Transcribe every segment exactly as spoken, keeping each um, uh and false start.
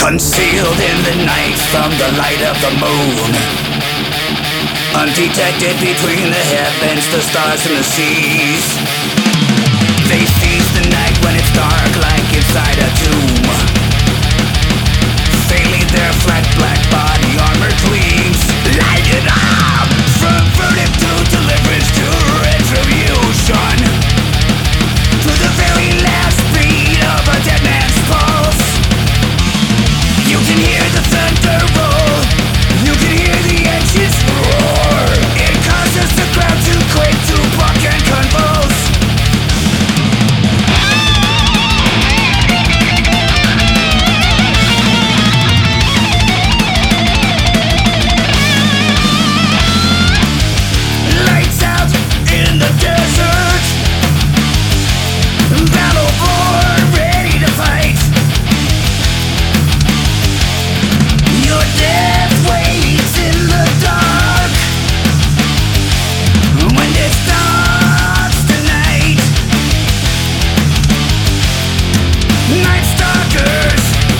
Concealed in the night from the light of the moon, undetected between the heavens, the stars and the seas. They seize the night when it's dark like inside a tomb. Failing their flat black body armor gleams. Light it up! From verdict to deliverance to retribution, to the very last beat of a dead man's pulse. You can hear the thunder roll, you can hear the engines roar. It causes the crowd to quake, to buck and convulse. Lights out in the desert, battle born, ready to fight. Your death waits in the dark when it starts tonight. Night Stalkers,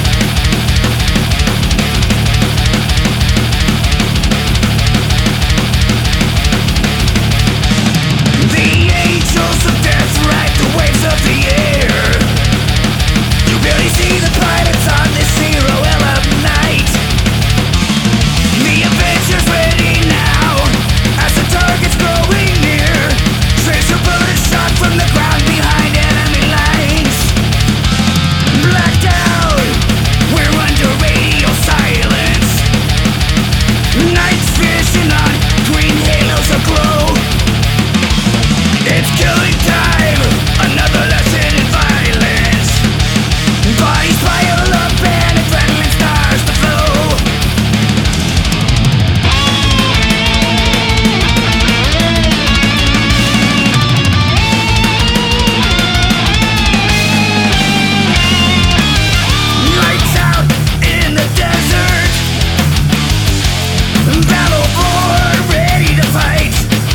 the angels of death ride the waves of the air. You barely see the pilots on this zero L of night. The Avengers ready now, as the target's growing near. Tracer bullet shot from the ground behind enemy lines. Blacked out, we're under radio silence. Night's vision on green halos aglow. It's killing time, another lesson in violence. Bodies pile up and adrenaline starts to flow. Lights out in the desert, battle born, ready to fight.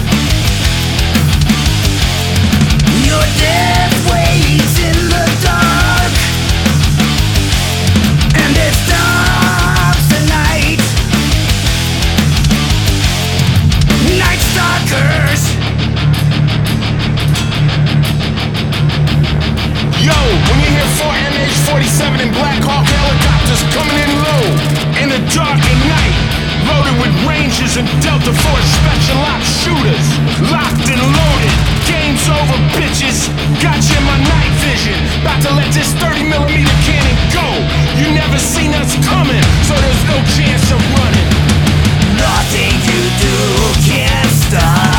Your death waits in the dark, and it stops tonight. Night Stalkers. Yo, when you hear four M H forty-seven and Black Hawk helicopters coming in low in the dark at night, loaded with Rangers and Delta Force special ops shooters, locked and loaded. Game's over, bitches. Got you in my night vision. About to let this thirty millimeter cannon go. You never seen us coming, so there's no chance of running. Nothing you do can stop